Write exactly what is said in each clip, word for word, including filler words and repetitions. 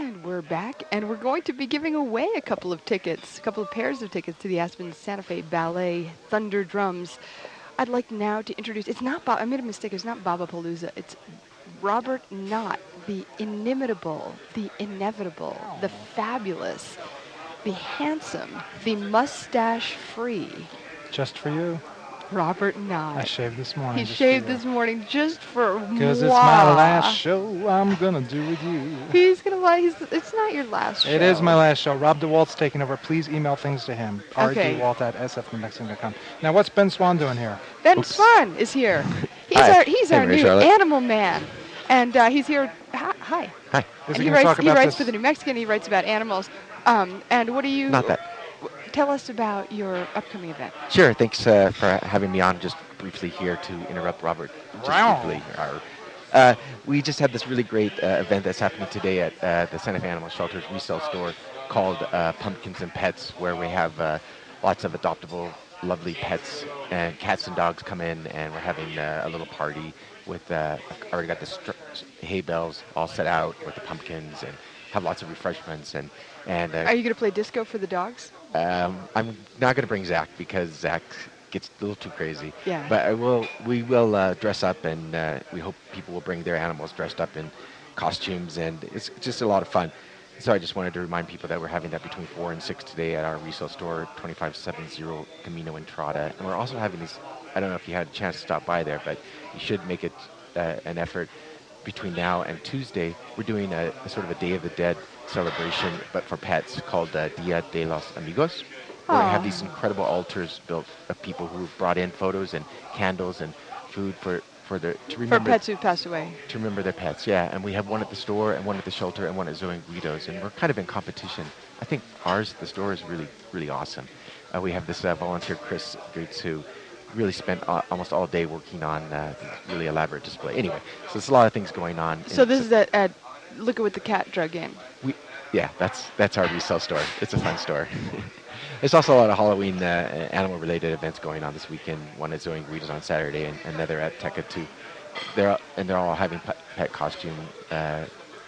And we're back, and we're going to be giving away a couple of tickets, a couple of pairs of tickets to the Aspen Santa Fe Ballet Thunder Drums. I'd like now to introduce, it's not, Bob, I made a mistake, it's not Baba Palooza, it's Robert Knott, the inimitable, the inevitable, the fabulous, the handsome, the mustache-free Just for you. Robert Knott. I shaved this morning. He shaved this morning just for Because it's my last show I'm going to do with you. He's going to lie. He's, it's not your last show. It is my last show. Rob DeWalt's taking over. Please email things to him. Okay. rdwalt at s f new mexico dot com. Now, what's Ben Swan doing here? Ben Oops. Swan is here. He's Hi. our, he's Hey, our Mary new Charlotte. animal man. And uh, he's here. Hi. hi. Hi. Is And he he gonna writes, talk he about writes this? for the New Mexican. He writes about animals. Um, and what do you... Not that. Tell us about your upcoming event. Sure. Thanks uh, for having me on just briefly here to interrupt Robert. Just Wow. briefly. Our, uh, we just had this really great uh, event that's happening today at uh, the Santa Fe Animal Shelter's resale store called uh, Pumpkins and Pets, where we have uh, lots of adoptable, lovely pets and cats and dogs come in, and we're having uh, a little party with, uh, I already got the str- hay bales all set out with the pumpkins and have lots of refreshments. And, and uh, Are you going to play disco for the dogs? Um, I'm not going to bring Zach because Zach gets a little too crazy. Yeah. But I will. We will uh, dress up, and uh, we hope people will bring their animals dressed up in costumes, and it's just a lot of fun. So I just wanted to remind people that we're having that between four and six today at our resale store, twenty-five seventy Camino Entrada, and we're also having these. I don't know if you had a chance to stop by there, but you should make it uh, an effort between now and Tuesday. We're doing a, a sort of a Day of the Dead celebration, but for pets, called uh, Dia de los Amigos. Where we have Aw. these incredible altars built of people who have brought in photos and candles and food for for the to For remember pets who've passed away. to remember their pets. Yeah, and we have one at the store and one at the shelter and one at Zoe and Guido's, and we're kind of in competition. I think ours at the store is really really awesome. Uh, we have this uh, volunteer Chris Gates who really spent uh, almost all day working on uh, this really elaborate display. Anyway, so there's a lot of things going on. So and this is at, at Look at What the Cat Drug In. we, yeah, that's that's our resale store. It's a fun store. There's also a lot of Halloween uh, animal-related events going on this weekend. One at Zoe and Guido's on Saturday, and another at Tekka too. They're all- and they're all having pet, pet costume uh,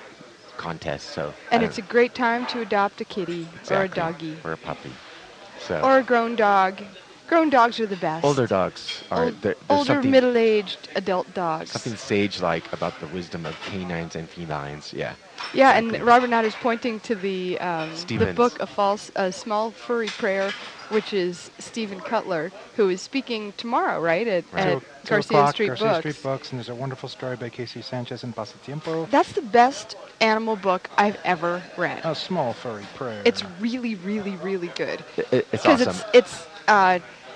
contests. So And I it's a don't- great time to adopt a kitty or a exactly, doggy or a puppy. So or a grown dog. Grown dogs are the best. older dogs are Old- there, there's older, something, middle-aged adult dogs. something sage-like about the wisdom of canines and felines. Yeah. Yeah, and Exactly. Robert Knott is pointing to the um, the Stevens. book, A False, A Small Furry Prayer, which is Stephen Cutler, who is speaking tomorrow, right, at, Right. at Two- two Garcia o'clock, Street Garcia Books. Street Books, and there's a wonderful story by Casey Sanchez and Pasatiempo. That's the best animal book I've ever read. A small furry prayer. It's really, really, really good. It, it- it's Because awesome. it's, it's uh,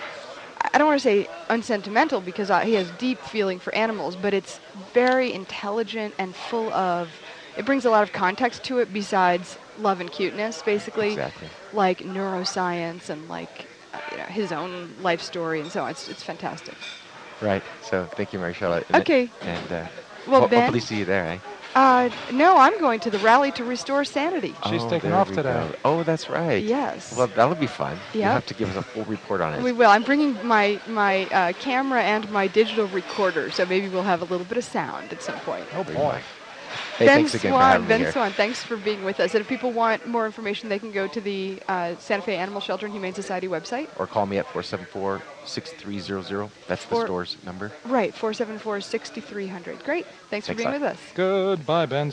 I don't want to say unsentimental because uh, he has deep feeling for animals, but it's very intelligent and full of, it brings a lot of context to it besides love and cuteness, basically. Exactly. Like neuroscience and like uh, you know, his own life story and so on. It's, it's fantastic. Right. So thank you, Mary Charlotte. And- Okay. And uh, Well, ho- Ben? hopefully see you there, eh? Uh, no, I'm going to the Rally to Restore Sanity. She's Oh, taking there off we today. go. Oh, that's right. Yes. Well, that'll be fun. You Yep. have to give us a full report on it. We will. I'm bringing my my uh, camera and my digital recorder, so maybe we'll have a little bit of sound at some point. Oh Bring boy. back. Hey, Ben thanks again for Swan, having Ben me here. Swan, thanks for being with us. And if people want more information, they can go to the uh, Santa Fe Animal Shelter and Humane Society website. Or call me at four seven four, six three zero zero. That's the Four- store's number. Right, four seven four, six three zero zero. Great. Thanks for Thanks being a with lot. us. Goodbye, Ben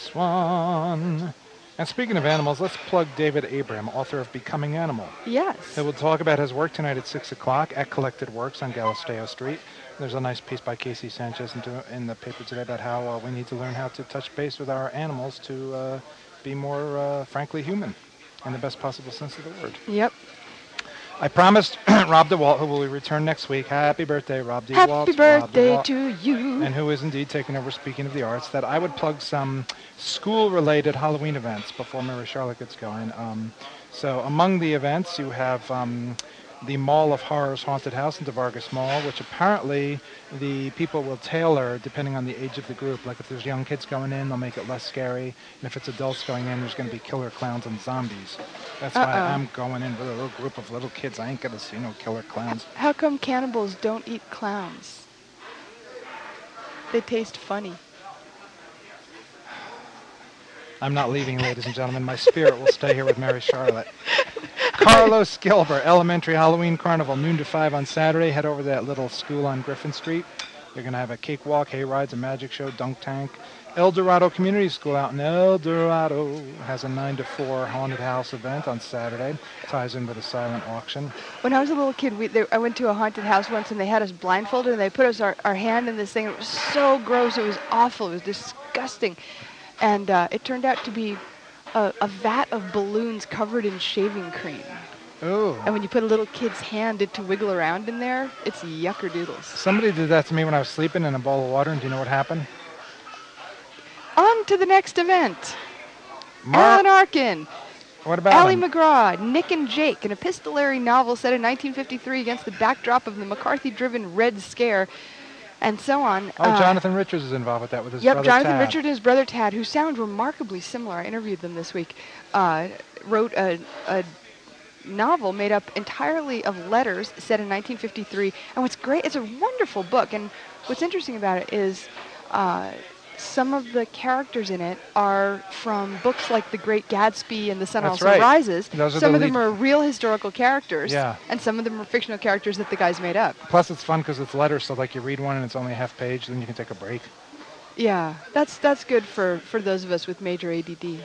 Swan. And speaking of animals, let's plug David Abram, author of Becoming Animal. Yes. He will talk about his work tonight at six o'clock at Collected Works on Galisteo Street. There's a nice piece by Casey Sanchez in, in the paper today about how uh, we need to learn how to touch base with our animals to uh, be more, uh, frankly, human in the best possible sense of the word. Yep. I promised Rob DeWalt, who will return next week. Happy birthday, Rob DeWalt. Happy birthday Rob DeWalt, to you. and who is indeed taking over, speaking of the arts, that I would plug some school-related Halloween events before Mary Charlotte gets going. Um, so among the events, you have um, the Mall of Horrors Haunted House in DeVargas Mall, which apparently the people will tailor depending on the age of the group. Like if there's young kids going in, they'll make it less scary. And if it's adults going in, there's going to be killer clowns and zombies. That's why Uh-oh. I'm going in with a little group of little kids. I ain't going to see no killer clowns. How come cannibals don't eat clowns? They taste funny. I'm not leaving, ladies and gentlemen. My spirit will stay here with Mary Charlotte. Carlos Gilbert, Elementary Halloween Carnival, noon to five on Saturday. Head over to that little school on Griffin Street. They're going to have a cakewalk, hay rides, a magic show, dunk tank. El Dorado Community School out in El Dorado has a nine to four haunted house event on Saturday. Ties in with a silent auction. When I was a little kid, we, they, I went to a haunted house once, and they had us blindfolded, and they put us our, our hand in this thing. It was so gross. It was awful. It was disgusting. And uh, it turned out to be a, a vat of balloons covered in shaving cream. Ooh. And when you put a little kid's hand in to wiggle around in there, it's yucker doodles. Somebody did that to me when I was sleeping in a bowl of water, and do you know what happened? On to the next event. Mar- Alan Arkin, What about Ally him? McGraw, Nick and Jake, an epistolary novel set in nineteen fifty-three against the backdrop of the McCarthy-driven Red Scare, and so on. Oh, Uh, Jonathan Richards is involved with that with his Yep, brother Jonathan Tad. Richard and his brother Tad, who sound remarkably similar. I interviewed them this week. Uh, wrote a, a novel made up entirely of letters set in nineteen fifty-three. And what's great, it's a wonderful book. And what's interesting about it is uh, some of the characters in it are from books like The Great Gatsby and The Sun That's Also right. Rises. Those are Some the of them lead- are real historical characters. Yeah. And some of them are fictional characters that the guys made up. Plus, it's fun because it's letters, so like you read one and it's only a half page, then you can take a break. Yeah, that's that's good for, for those of us with major A D D.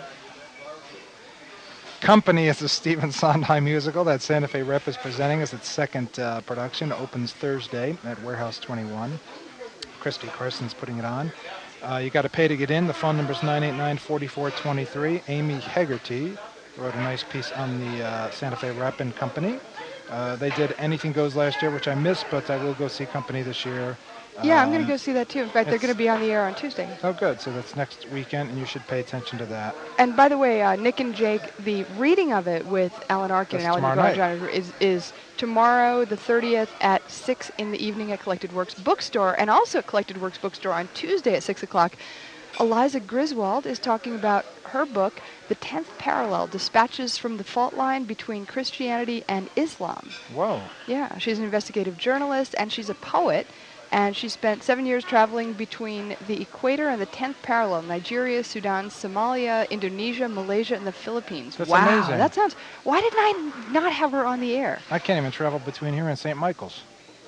Company is a Stephen Sondheim musical that Santa Fe Rep is presenting as its second uh, production. Opens Thursday at Warehouse twenty-one. Christy Carson's putting it on. Uh, you got to pay to get in. The phone number is nine eight nine, four four two three. Amy Hegarty wrote a nice piece on the uh, Santa Fe Rep and Company. Uh, they did Anything Goes last year, which I missed, but I will go see Company this year. Yeah, I'm going Um, to go see that too. In fact, they're it's- going to be on the air on Tuesday. Oh, good. So that's next weekend, and you should pay attention to that. And by the way, uh, Nick and Jake, the reading of it with Alan Arkin That's and Alan tomorrow McGraw night. is, is tomorrow, the thirtieth, at six in the evening at Collected Works Bookstore, and also at Collected Works Bookstore on Tuesday at six o'clock. Eliza Griswold is talking about her book, The Tenth Parallel, Dispatches from the Fault Line Between Christianity and Islam. Whoa. Yeah, she's an investigative journalist, and she's a poet. And she spent seven years traveling between the equator and the tenth parallel, Nigeria, Sudan, Somalia, Indonesia, Malaysia, and the Philippines. That's wow, amazing. that sounds... Why didn't I not have her on the air? I can't even travel between here and Saint Michael's.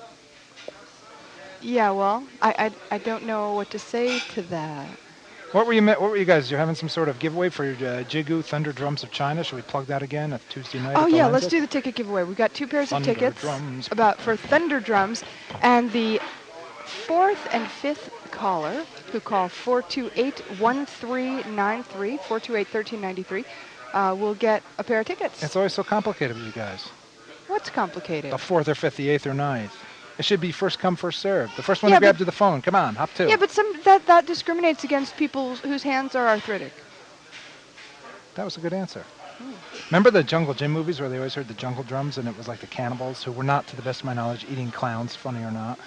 Yeah, well, I, I, I don't know what to say to that. What were you? What were you guys? You're having some sort of giveaway for your uh, Jigu Thunder Drums of China. Should we plug that again at Tuesday night? Oh at the yeah, let's Lenses? do the ticket giveaway. We've got two pairs Thunder of tickets Drums. about for Thunder Drums, and the fourth and fifth caller who call four two eight, one three nine three, four two eight, one three nine three, uh, will get a pair of tickets. It's always so complicated with you guys. What's complicated? The fourth or fifth, the eighth or ninth. It should be first come, first served. The first one Yeah, to grab but- to the phone. Come on, hop to. Yeah, but some that that discriminates against people whose hands are arthritic. That was a good answer. Remember the Jungle Gym movies where they always heard the jungle drums and it was like the cannibals who were not, to the best of my knowledge, eating clowns, funny or not.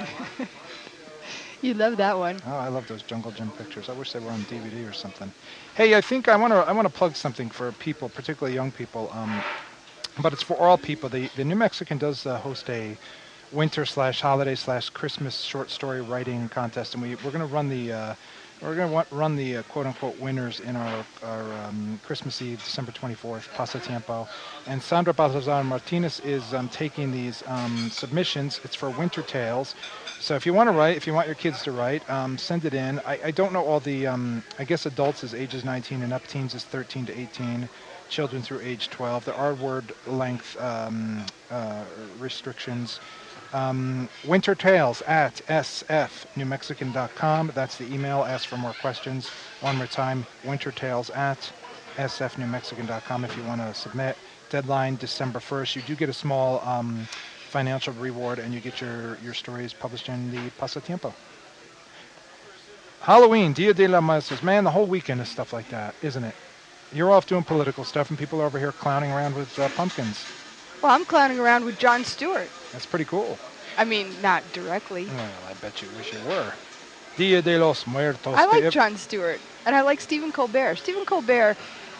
You love that one. Oh, I love those Jungle Gym pictures. I wish they were on D V D or something. Hey, I think I want to I want to plug something for people, particularly young people. Um, but it's for all people. The the New Mexican does uh, host a winter slash holiday slash Christmas short story writing contest, and we we're going to run the uh, we're going to run the uh, quote unquote winners in our our um, Christmas Eve, December twenty-fourth, Paso Tiempo. And Sandra Baltazar Martinez is um, taking these um, submissions. It's for winter tales. So if you want to write, if you want your kids to write, um, send it in. I, I don't know all the, um, I guess adults is ages nineteen and up, teens is thirteen to eighteen, children through age twelve. There are word length um, uh, restrictions. Um, Winter Tales at s f new mexican dot com. That's the email. Ask for more questions. One more time, Winter Tales at s f new mexican dot com if you want to submit. Deadline December first. You do get a small um, financial reward, and you get your, your stories published in the Paso Tiempo. Halloween, Dia de la Muertos. Man, the whole weekend is stuff like that, isn't it? You're off doing political stuff, and people are over here clowning around with uh, pumpkins. Well, I'm clowning around with Jon Stewart. That's pretty cool. I mean, not directly. Well, I bet you wish you were. Dia de los Muertos. I like Day- Jon Stewart, and I like Stephen Colbert. Stephen Colbert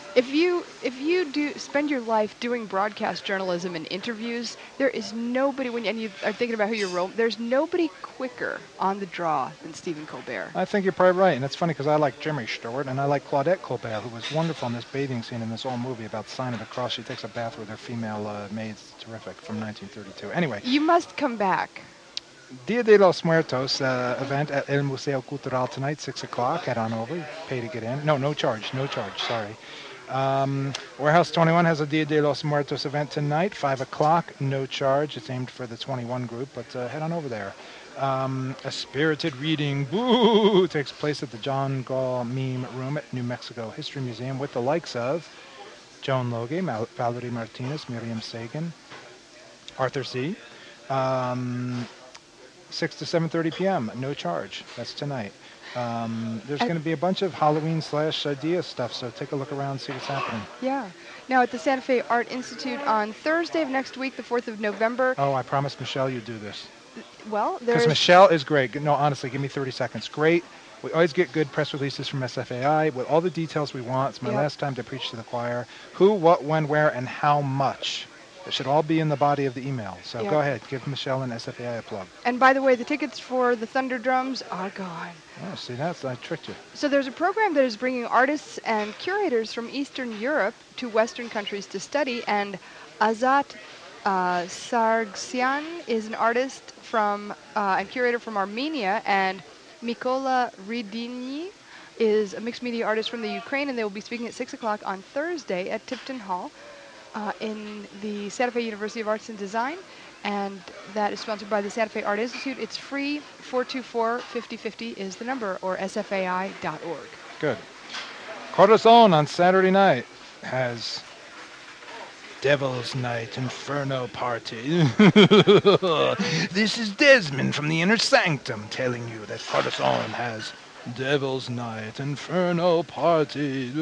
If you if you do spend your life doing broadcast journalism and interviews, there is nobody when you, and you are thinking about who you're role. There's nobody quicker on the draw than Stephen Colbert. I think you're probably right, and it's funny because I like Jimmy Stewart, and I like Claudette Colbert, who was wonderful in this bathing scene in this old movie about the Sign of the Cross. She takes a bath with her female uh, maids. Terrific, from nineteen thirty-two. Anyway, You must come back. Dia de los Muertos uh, event at El Museo Cultural tonight, six o'clock. Head on over. Pay to get in. No, no charge. No charge. Sorry. Um, Warehouse twenty-one has a Dia de los Muertos event tonight, five o'clock. No charge. It's aimed for the twenty-one group, but uh, head on over there. Um, a spirited reading, boo, takes place at the John Gall Meme Room at New Mexico History Museum with the likes of Joan Logie, Mal- Valerie Martinez, Miriam Sagan, Arthur C. Um, six to seven thirty p.m. No charge. That's tonight. Um, there's At- going to be a bunch of Halloween slash idea stuff, so take a look around, see what's happening. Yeah. Now at the Santa Fe Art Institute on Thursday of next week, the fourth of November. Oh, I promised Michelle you'd do this. Well, Because there's Michelle is great. No, honestly, give me thirty seconds. Great. We always get good press releases from S F A I with all the details we want. It's my Yep. last time to preach to the choir. Who, what, when, where, and how much. It should all be in the body of the email. So Yep. go ahead. Give Michelle and S F A I a plug. and by the way, the tickets for the Thunder Drums are gone. Oh, see, that's I tricked you. So there's a program that is bringing artists and curators from Eastern Europe to Western countries to study, and Azat uh, Sargsyan is an artist from uh, and curator from Armenia, and Mikola Ridini is a mixed media artist from the Ukraine, and they will be speaking at six o'clock on Thursday at Tipton Hall uh, in the Santa Fe University of Arts and Design, and that is sponsored by the Santa Fe Art Institute. It's free. four two four, five oh five oh is the number, or s f a i dot org. Good. Corazon on Saturday night has Devil's Night Inferno Party. This is Desmond from the Inner Sanctum telling you that Corazon has Devil's Night Inferno Party.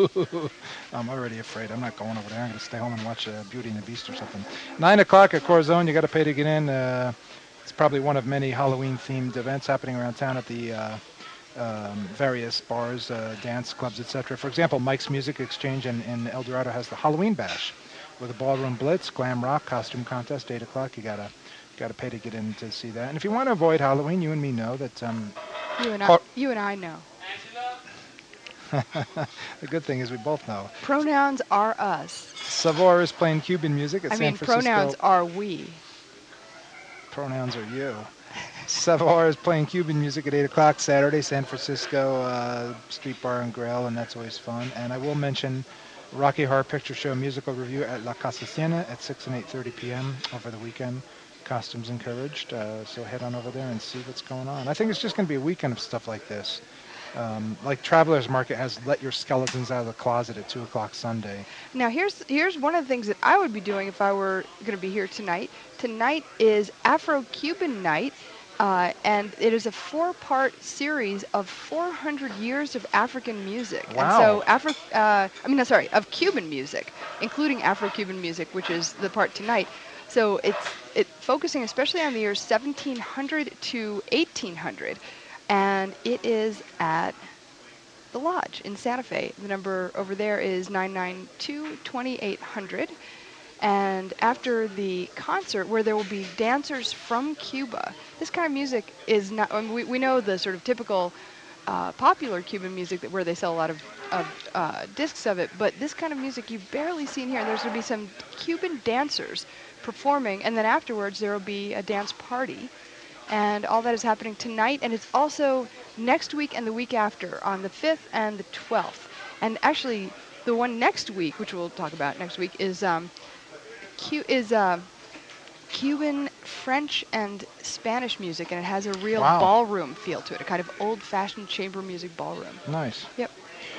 I'm already afraid. I'm not going over there. I'm going to stay home and watch uh, Beauty and the Beast or something. Nine o'clock at Corazon. You got to pay to get in. Uh, it's probably one of many Halloween-themed events happening around town at the uh, um, various bars, uh, dance clubs, et cetera. For example, Mike's Music Exchange in, in El Dorado has the Halloween Bash with a ballroom blitz, glam rock, costume contest, eight o'clock. You gotta gotta pay to get in to see that. And if you want to avoid Halloween, you and me know that. Um, You and I, Cor- you and I know. the good thing is we both know. Pronouns are us. Savor is playing Cuban music at I San mean, Francisco. pronouns are we. Pronouns are you. Savor is playing Cuban music at eight o'clock Saturday, San Francisco uh, Street Bar and Grill, and that's always fun. And I will mention Rocky Horror Picture Show musical review at La Casa Siena at six and eight thirty p.m. over the weekend. Costumes encouraged, uh, so head on over there and see what's going on. I think it's just going to be a weekend of stuff like this. Um, like Travelers Market has Let Your Skeletons Out of the Closet at two o'clock Sunday. Now, here's here's one of the things that I would be doing if I were going to be here tonight. Tonight is Afro-Cuban Night, uh, and it is a four-part series of four hundred years of African music. Wow. And so, Afro, uh, I mean, no, sorry, of Cuban music, including Afro-Cuban music, which is the part tonight. So it's it focusing especially on the years seventeen hundred to eighteen hundred, and it is at the Lodge in Santa Fe. The number over there is nine nine two, two eight hundred. And after the concert, where there will be dancers from Cuba, this kind of music is not, I mean, we, we know the sort of typical uh, popular Cuban music that where they sell a lot of, of uh, discs of it, but this kind of music you've barely seen here. There's going to be some Cuban dancers performing, and then afterwards there will be a dance party. And all that is happening tonight, and it's also next week and the week after on the fifth and the twelfth. And actually, the one next week, which we'll talk about next week, is um, Cu- is uh, Cuban, French, and Spanish music, and it has a real Wow. ballroom feel to it, a kind of old-fashioned chamber music ballroom. Nice. Yep.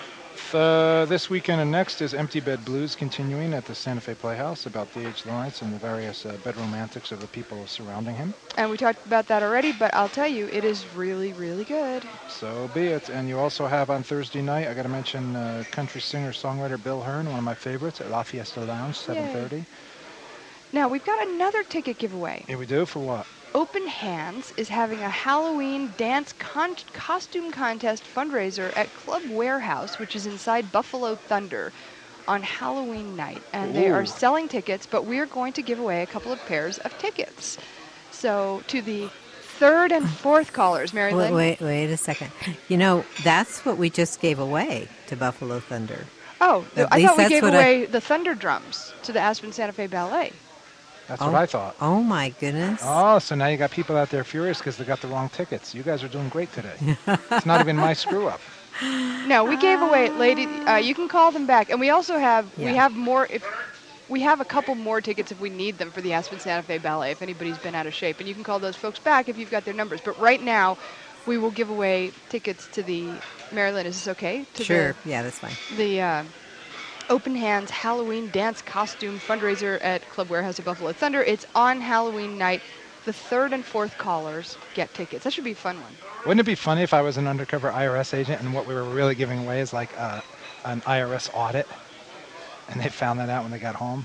Uh, this weekend and next is Empty Bed Blues continuing at the Santa Fe Playhouse about D H Lawrence and the various uh, bedroom antics of the people surrounding him. And we talked about that already, but I'll tell you, it is really, really good. So be it. And you also have on Thursday night, I got to mention uh, country singer-songwriter Bill Hearn, one of my favorites, at La Fiesta Lounge, seven thirty. Now, we've got another ticket giveaway. Here we do, for what? Open Hands is having a Halloween dance con- costume contest fundraiser at Club Warehouse, which is inside Buffalo Thunder, on Halloween night, and they are Ooh. selling tickets, but we're going to give away a couple of pairs of tickets. So to the third and fourth callers, Mary Wait, Lynn. wait, wait a second. You know, that's what we just gave away to Buffalo Thunder. Oh, th- At I least thought we that's gave what I- away the Thunder Drums to the Aspen Santa Fe Ballet. That's oh, what I thought. Oh, my goodness. Oh, so now you got people out there furious because they got the wrong tickets. You guys are doing great today. It's not even my screw up. No, we gave away, lady. Uh, you can call them back, and we also have we Yeah. have more. If we have a couple more tickets if we need them for the Aspen Santa Fe Ballet, if anybody's been out of shape, and you can call those folks back if you've got their numbers. But right now, we will give away tickets to the Marilyn. Is this okay? To Sure. Yeah, that's fine. The, the uh, Open Hands Halloween Dance Costume Fundraiser at Club Warehouse at Buffalo Thunder. It's on Halloween night. The third and fourth callers get tickets. That should be a fun one. Wouldn't it be funny if I was an undercover I R S agent and what we were really giving away is like uh, an I R S audit, and they found that out when they got home?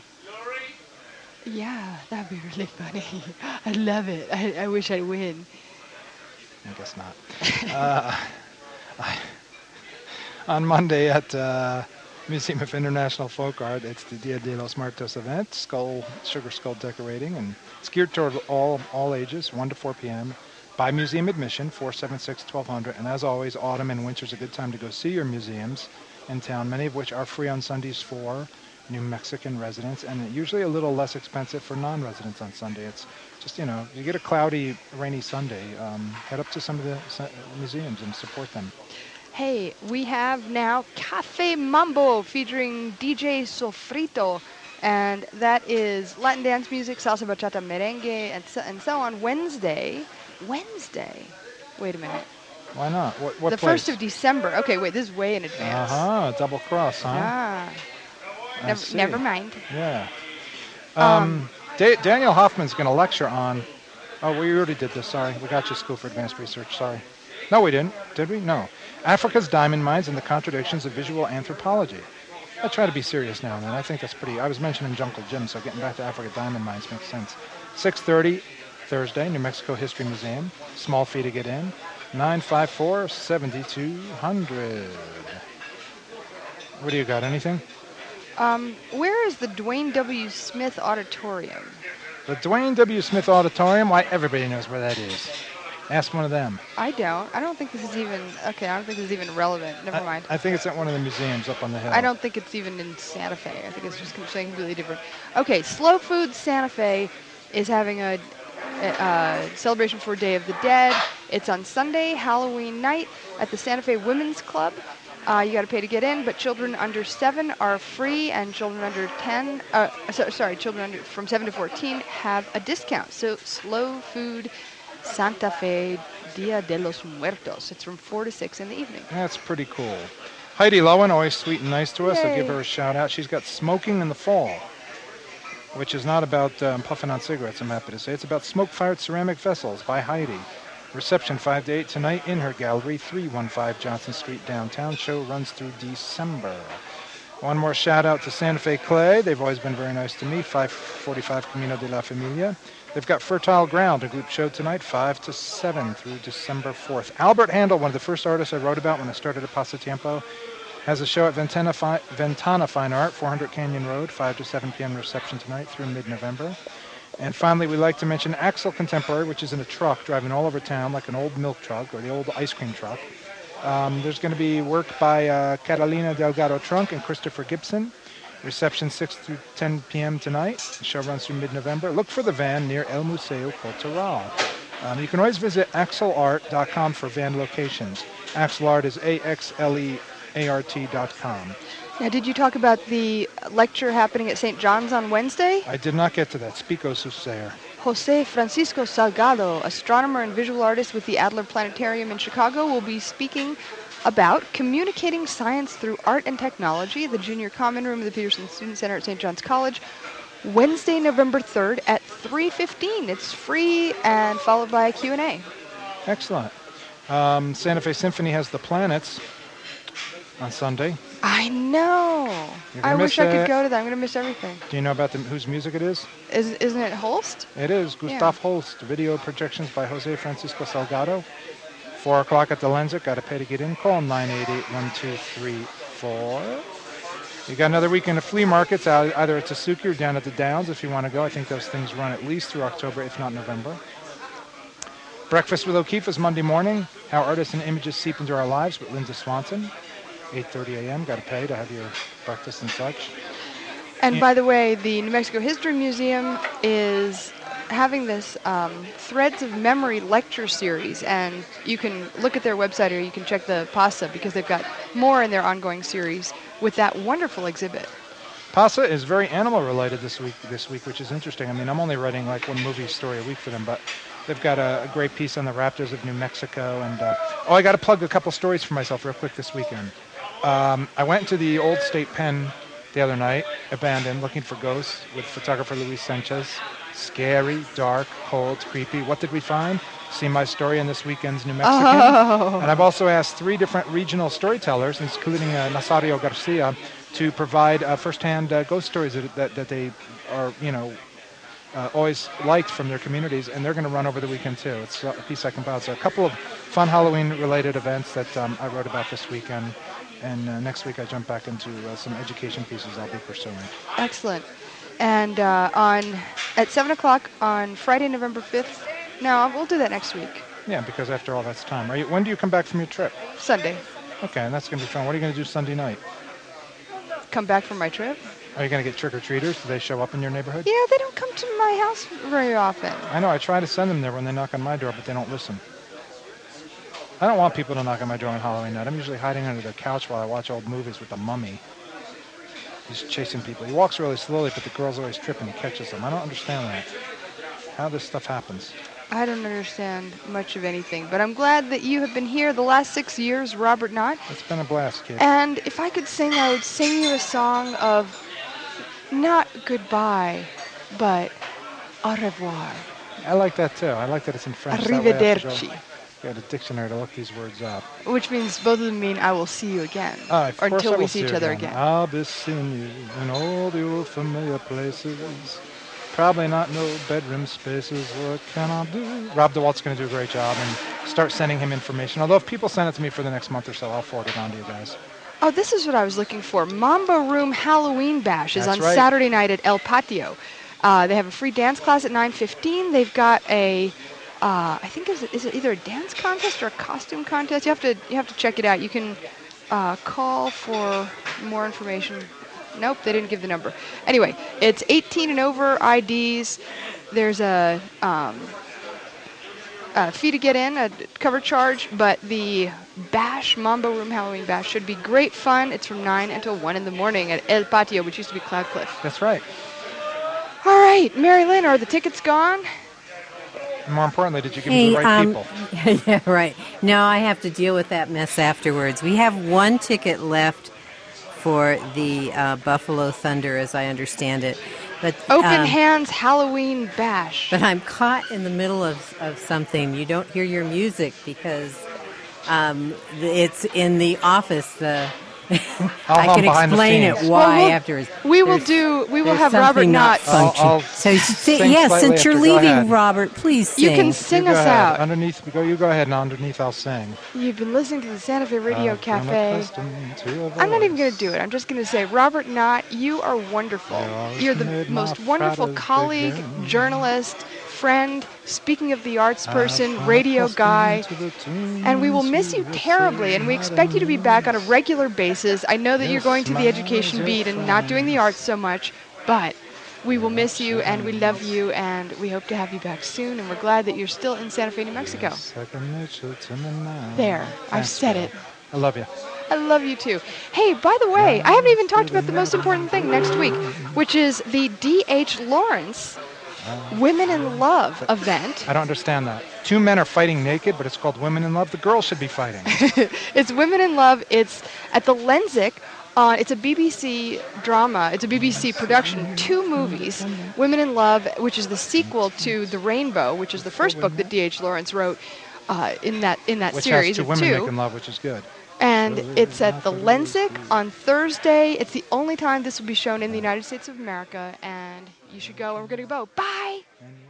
Yeah, that'd be really funny. I love it. I, I wish I'd win. I guess not. uh, I, on Monday at uh, Museum of International Folk Art, it's the Dia de los Muertos event, skull, sugar skull decorating, and it's geared toward all all ages, one to four p.m. By museum admission, four seven six, twelve hundred. And as always, autumn and winter's a good time to go see your museums in town, many of which are free on Sundays for New Mexican residents, and usually a little less expensive for non-residents on Sunday. It's just, you know, you get a cloudy, rainy Sunday, um, head up to some of the su- museums and support them. Hey, we have now Cafe Mambo featuring D J Sofrito, and that is Latin dance music, salsa, bachata, merengue, and so, and so on. Wednesday, Wednesday. Wait a minute. Why not? What, what the place? first of December. Okay, wait, this is way in advance. Uh-huh, double cross, huh? Ah, I never, see. never mind. Yeah. Um, Um, Da- Daniel Hoffman's going to lecture on... Oh, we already did this, sorry. We got you School for Advanced Research, sorry. No, we didn't. Did we? No. Africa's Diamond Mines and the Contradictions of Visual Anthropology. I try to be serious now and then. I think that's pretty... I was mentioning Jungle Jim, so getting back to Africa Diamond Mines makes sense. six thirty, Thursday, New Mexico History Museum. Small fee to get in. nine five four, seven two zero zero. What do you got? Anything? Um, where is the Dwayne W. Smith Auditorium? The Dwayne W. Smith Auditorium? Why, everybody knows where that is. Ask one of them. I don't. I don't think this is even... Okay, I don't think this is even relevant. Never I, mind. I think it's at one of the museums up on the hill. I don't think it's even in Santa Fe. I think it's just something completely different. Okay, Slow Food Santa Fe is having a, a uh, celebration for Day of the Dead. It's on Sunday, Halloween night, at the Santa Fe Women's Club. Uh, you got to pay to get in, but children under seven are free, and children under ten, uh, so, sorry, children under from seven to fourteen have a discount. So Slow Food Santa Fe Dia de los Muertos. It's from four to six in the evening. That's pretty cool. Heidi Lowen, always sweet and nice to us. I'll give Yay. her a shout out. She's got Smoking in the Fall, which is not about um, puffing on cigarettes, I'm happy to say. It's about smoke-fired ceramic vessels by Heidi. Reception five to eight tonight in her gallery, three one five Johnson Street, downtown. Show runs through December. One more shout out to Santa Fe Clay. They've always been very nice to me. five forty-five Camino de la Familia. They've got Fertile Ground, a group show tonight, five to seven through December fourth. Albert Handel, one of the first artists I wrote about when I started at Pasatiempo, has a show at Ventana, Fi- Ventana Fine Art, four hundred Canyon Road, five to seven p.m. reception tonight through mid-November. And finally, we'd like to mention Axel Contemporary, which is in a truck driving all over town like an old milk truck or the old ice cream truck. Um, there's going to be work by uh, Catalina Delgado Trunk and Christopher Gibson. Reception six through ten p.m. tonight. The show runs through mid-November. Look for the van near El Museo Cultural. Um, you can always visit axel art dot com for van locations. Axelart is A X L E A R T dot com. Now, did you talk about the lecture happening at Saint John's on Wednesday? I did not get to that. Speak, O soothsayer. Jose Francisco Salgado, astronomer and visual artist with the Adler Planetarium in Chicago, will be speaking about communicating science through art and technology, the Junior Common Room of the Peterson Student Center at Saint John's College, Wednesday, November third at three fifteen. It's free and followed by a Q and A. Excellent. Um, Santa Fe Symphony has the Planets on Sunday. I know. You're gonna I wish miss I could it. go to that. I'm going to miss everything. Do you know about the, whose music it is? Is, isn't it Holst? It is Gustav Holst. Video projections by Jose Francisco Salgado. Four o'clock at the Lensic. Got to pay to get in. Call nine eight eight, one two three four. You got another weekend of flea markets, out either at Tasuki or down at the Downs if you want to go. I think those things run at least through October, if not November. Breakfast with O'Keefe is Monday morning. How artists and images seep into our lives with Linda Swanson. eight thirty a.m. Got to pay to have your breakfast and such. And by the way, the New Mexico History Museum is having this um, Threads of Memory lecture series, and you can look at their website or you can check the PASA because they've got more in their ongoing series with that wonderful exhibit. PASA is very animal related this week, this week, which is interesting. I mean, I'm only writing like one movie story a week for them, but they've got a, a great piece on the raptors of New Mexico. And uh, oh, I got to plug a couple stories for myself real quick this weekend. Um, I went to the old state pen the other night, abandoned, looking for ghosts with photographer Luis Sanchez. Scary, dark, cold, creepy. What did we find? See my story in this weekend's New Mexican. Oh. And I've also asked three different regional storytellers, including uh, Nazario Garcia, to provide uh, first-hand uh, ghost stories that, that, that they are, you know, uh, always liked from their communities, and they're going to run over the weekend too. It's a piece I compiled. So a couple of fun Halloween-related events that um, I wrote about this weekend. And uh, next week I jump back into uh, some education pieces I'll be pursuing. Excellent. And uh, on at seven o'clock on Friday, November fifth. No, we'll do that next week. Yeah, because after all, that's time. Are you, when do you come back from your trip? Sunday. Okay, and that's going to be fun. What are you going to do Sunday night? Come back from my trip. Are you going to get trick-or-treaters? Do they show up in your neighborhood? Yeah, they don't come to my house very often. I know. I try to send them there when they knock on my door, but they don't listen. I don't want people to knock on my door on Halloween night. I'm usually hiding under the couch while I watch old movies with the mummy. He's chasing people. He walks really slowly, but the girl's always tripping. He catches them. I don't understand that. How this stuff happens. I don't understand much of anything, but I'm glad that you have been here the last six years, Robert Knott. It's been a blast, kid. And if I could sing, I would sing you a song of not goodbye, but au revoir. I like that, too. I like that it's in French. That way I have to Arrivederci. go get a dictionary to look these words up. Which means both of them mean I will see you again. Uh, of or course I until we will see you each other again. again. I'll be seeing you in all the old familiar places. Probably not no bedroom spaces. What can I do? Rob DeWalt's going to do a great job and start sending him information. Although if people send it to me for the next month or so, I'll forward it on to you guys. Oh, this is what I was looking for. Mamba Room Halloween Bash is That's on right. Saturday night at El Patio. Uh, they have a free dance class at nine fifteen. They've got a, uh, I think is it, is it either a dance contest or a costume contest? You have to you have to check it out. You can uh, call for more information. Nope, they didn't give the number. Anyway, it's eighteen and over I Ds. There's a, um, a fee to get in, a cover charge, but the Bash, Mambo Room Halloween Bash, should be great fun. It's from nine until one in the morning at El Patio, which used to be Cloud Cliff. That's right. All right, Mary Lynn, are the tickets gone? And more importantly, did you give Hey, them the right um, people? yeah, right. No, I have to deal with that mess afterwards. We have one ticket left for the uh, Buffalo Thunder, as I understand it. But Open um, Hands Halloween Bash. But I'm caught in the middle of, of something. You don't hear your music because um, it's in the office. The I hum can behind the explain it scenes. why Well, we'll- afterwards. we will There's- do. We will there's have Robert something not Knott. I'll- functioning. I'll So, si- sing yes, slightly since you're after. Go leaving, ahead. Robert, please sing. You can You sing go us ahead. out. Underneath, go. You go ahead, and underneath I'll sing. You've been listening to the Santa Fe Radio I've grown Cafe. accustomed to a I'm not even voice. going to do it. I'm just going to say, Robert Knott, you are wonderful. You always You're the made my most wonderful Fridays colleague, begin. journalist, friend, speaking of the arts I've person, grown radio accustomed guy. to the And we will tunes miss you were terribly, and we singing expect you to be back on a regular basis. I know that you're Your going to the smile education is beat your and not doing the friend. arts so much, but we will miss you, and we love you, and we hope to have you back soon, and we're glad that you're still in Santa Fe, New Mexico. Second nature to me now. There, I've Thanks, said girl. it. I love you. I love you too. Hey, by the way, I haven't even talked about the most important thing next week, which is the D H Lawrence Women in Love event. I don't understand that. Two men are fighting naked, but it's called Women in Love. The girls should be fighting. It's Women in Love. It's at the Lensic. Uh, it's a B B C drama. It's a B B C production. Two movies. Women in Love, which is the sequel to The Rainbow, which is the first book that D H Lawrence wrote uh, in that in that Which series has two of women two. making love, which is good. And it's at the Lensic on Thursday. It's the only time this will be shown in the United States of America, and you should go, and we're going to go. Bye! And